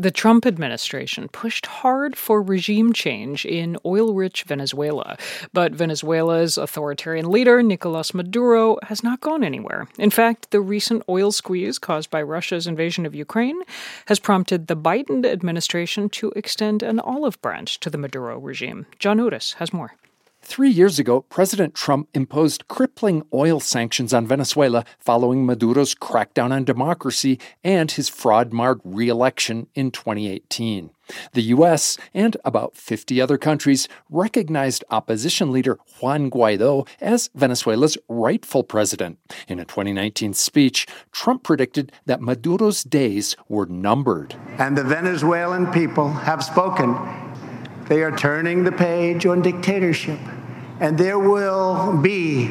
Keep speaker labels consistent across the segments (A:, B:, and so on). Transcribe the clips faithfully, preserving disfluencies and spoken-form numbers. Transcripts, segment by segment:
A: The Trump administration pushed hard for regime change in oil-rich Venezuela, but Venezuela's authoritarian leader, Nicolas Maduro, has not gone anywhere. In fact, the recent oil squeeze caused by Russia's invasion of Ukraine has prompted the Biden administration to extend an olive branch to the Maduro regime. John Otis has more.
B: Three years ago, President Trump imposed crippling oil sanctions on Venezuela following Maduro's crackdown on democracy and his fraud-marred re-election in twenty eighteen. The U S and about fifty other countries recognized opposition leader Juan Guaido as Venezuela's rightful president. In a twenty nineteen speech, Trump predicted that Maduro's days were numbered.
C: And the Venezuelan people have spoken. They are turning the page on dictatorship, and there will be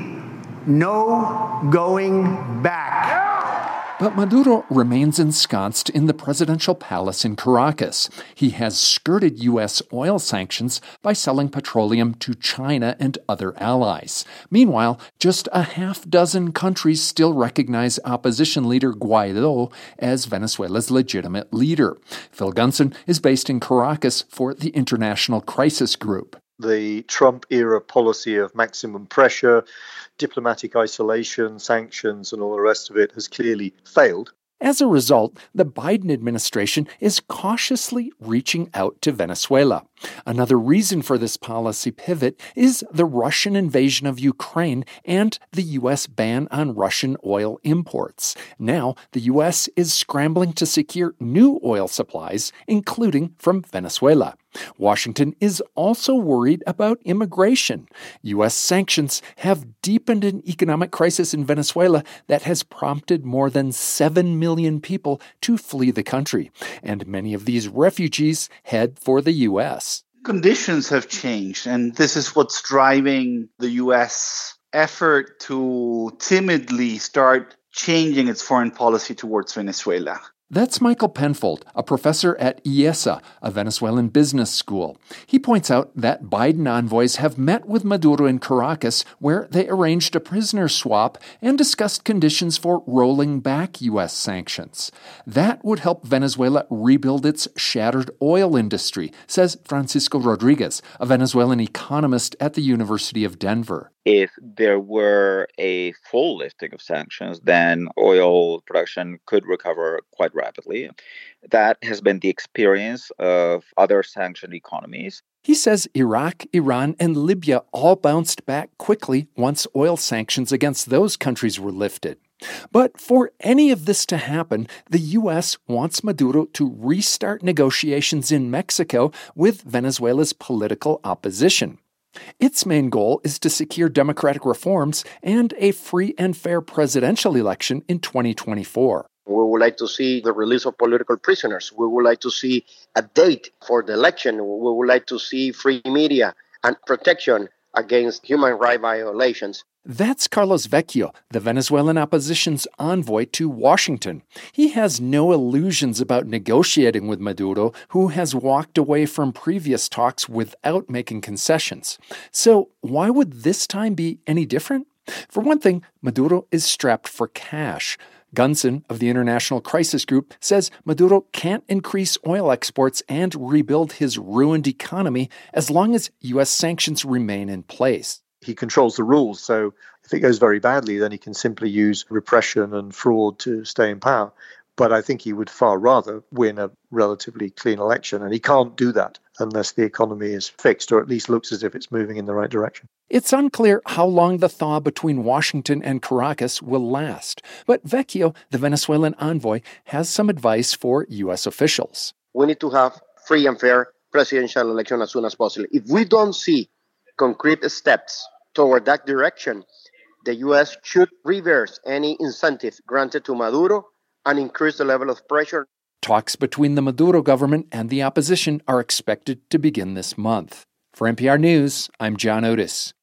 C: no going back.
B: But Maduro remains ensconced in the presidential palace in Caracas. He has skirted U S oil sanctions by selling petroleum to China and other allies. Meanwhile, just a half dozen countries still recognize opposition leader Guaido as Venezuela's legitimate leader. Phil Gunson is based in Caracas for the International Crisis Group.
D: The Trump-era policy of maximum pressure, diplomatic isolation, sanctions, and all the rest of it has clearly failed.
B: As a result, the Biden administration is cautiously reaching out to Venezuela. Another reason for this policy pivot is the Russian invasion of Ukraine and the U S ban on Russian oil imports. Now, the U S is scrambling to secure new oil supplies, including from Venezuela. Washington is also worried about immigration. U S sanctions have deepened an economic crisis in Venezuela that has prompted more than seven million people to flee the country, and many of these refugees head for the U S.
E: Conditions have changed, and this is what's driving the U S effort to timidly start changing its foreign policy towards Venezuela.
B: That's Michael Penfold, a professor at I E S A, a Venezuelan business school. He points out that Biden envoys have met with Maduro in Caracas, where they arranged a prisoner swap and discussed conditions for rolling back U S sanctions. That would help Venezuela rebuild its shattered oil industry, says Francisco Rodriguez, a Venezuelan economist at the University of Denver.
F: If there were a full lifting of sanctions, then oil production could recover quite rapidly. That has been the experience of other sanctioned economies.
B: He says Iraq, Iran, and Libya all bounced back quickly once oil sanctions against those countries were lifted. But for any of this to happen, the U S wants Maduro to restart negotiations in Mexico with Venezuela's political opposition. Its main goal is to secure democratic reforms and a free and fair presidential election in twenty twenty-four.
G: We would like to see the release of political prisoners. We would like to see a date for the election. We would like to see free media and protection against human rights violations.
B: That's Carlos Vecchio, the Venezuelan opposition's envoy to Washington. He has no illusions about negotiating with Maduro, who has walked away from previous talks without making concessions. So why would this time be any different? For one thing, Maduro is strapped for cash. Gunson of the International Crisis Group says Maduro can't increase oil exports and rebuild his ruined economy as long as U S sanctions remain in place.
D: He controls the rules, so if it goes very badly, then he can simply use repression and fraud to stay in power. But I think he would far rather win a relatively clean election, and he can't do that unless the economy is fixed, or at least looks as if it's moving in the right direction.
B: It's unclear how long the thaw between Washington and Caracas will last, but Vecchio, the Venezuelan envoy, has some advice for U S officials.
G: We need to have free and fair presidential election as soon as possible. If we don't see concrete steps toward that direction, the U S should reverse any incentive granted to Maduro and increase the level of pressure.
B: Talks between the Maduro government and the opposition are expected to begin this month. For N P R News, I'm John Otis.